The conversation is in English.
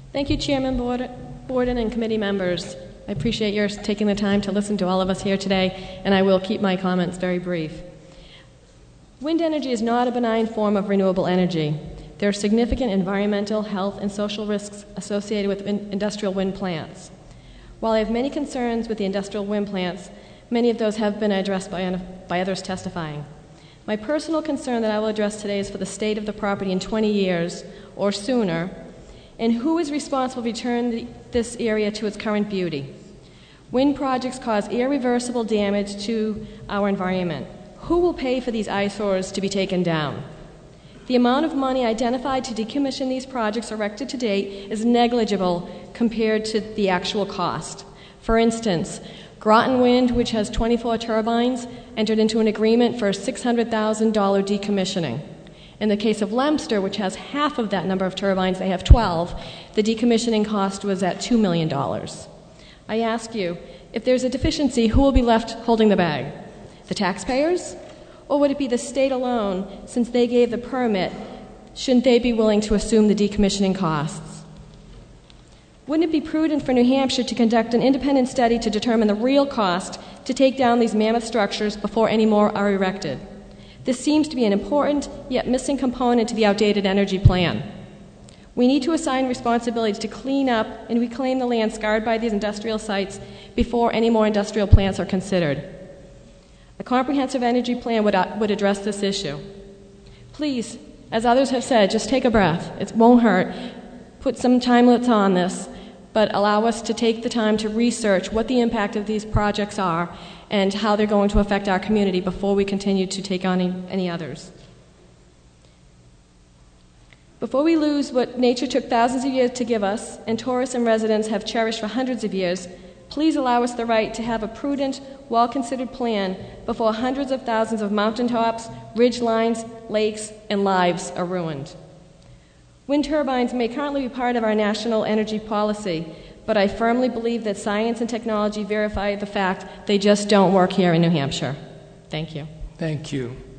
Thank you, Chairman Borden and committee members. I appreciate your taking the time to listen to all of us here today, and I will keep my comments very brief. Wind energy is not a benign form of renewable energy. There are significant environmental, health, and social risks associated with industrial wind plants. While I have many concerns with the industrial wind plants, many of those have been addressed by others testifying. My personal concern that I will address today is for the state of the property in 20 years or sooner, and who is responsible to return this area to its current beauty. Wind projects cause irreversible damage to our environment. Who will pay for these eyesores to be taken down? The amount of money identified to decommission these projects erected to date is negligible compared to the actual cost. For instance, Groton Wind, which has 24 turbines, entered into an agreement for $600,000 decommissioning. In the case of Lemster, which has half of that number of turbines, they have 12, the decommissioning cost was at $2 million. I ask you, if there's a deficiency, who will be left holding the bag? The taxpayers? Or would it be the state alone, since they gave the permit? Shouldn't they be willing to assume the decommissioning costs? Wouldn't it be prudent for New Hampshire to conduct an independent study to determine the real cost to take down these mammoth structures before any more are erected? This seems to be an important yet missing component to the outdated energy plan. We need to assign responsibilities to clean up and reclaim the land scarred by these industrial sites before any more industrial plants are considered. A comprehensive energy plan would address this issue. Please, as others have said, just take a breath. It won't hurt. Put some time limits on this, but allow us to take the time to research what the impact of these projects are and how they're going to affect our community before we continue to take on any others. Before we lose what nature took thousands of years to give us and tourists and residents have cherished for hundreds of years, please allow us the right to have a prudent, well-considered plan before hundreds of thousands of mountaintops, ridge lines, lakes, and lives are ruined. Wind turbines may currently be part of our national energy policy, but I firmly believe that science and technology verify the fact they just don't work here in New Hampshire. Thank you. Thank you.